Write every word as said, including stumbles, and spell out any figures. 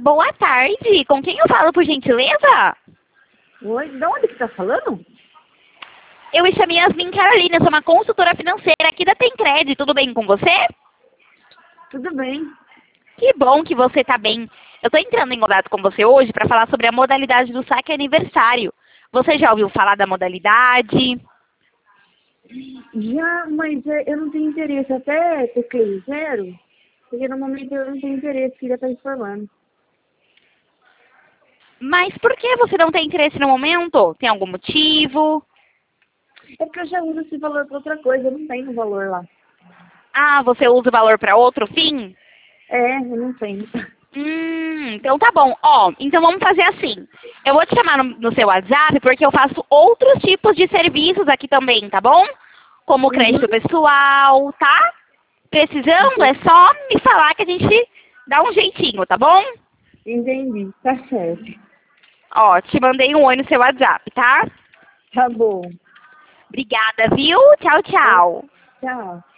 Boa tarde. Com quem eu falo, por gentileza? Oi, de onde que tá falando? Eu me chamo Yasmin Carolina, sou uma consultora financeira aqui da Tencred. Tudo bem com você? Tudo bem. Que bom que você está bem. Eu estou entrando em contato com você hoje para falar sobre a modalidade do saque aniversário. Você já ouviu falar da modalidade? Já, mas é, eu não tenho interesse. Até teclei zero, porque no momento eu não tenho interesse, queria estar informando. Mas por que você não tem interesse no momento? Tem algum motivo? É porque eu já uso esse valor para outra coisa, eu não tenho valor lá. Ah, você usa o valor para outro fim? É, eu não tenho. Hum, então tá bom. Ó, então vamos fazer assim. Eu vou te chamar no, no seu WhatsApp porque eu faço outros tipos de serviços aqui também, tá bom? Como crédito Uhum. pessoal, tá? Precisando, é só me falar que a gente dá um jeitinho, tá bom? Entendi, tá certo. Ó, te mandei um oi no seu WhatsApp, tá? Tá bom. Obrigada, viu? Tchau, Tá, tchau. tchau.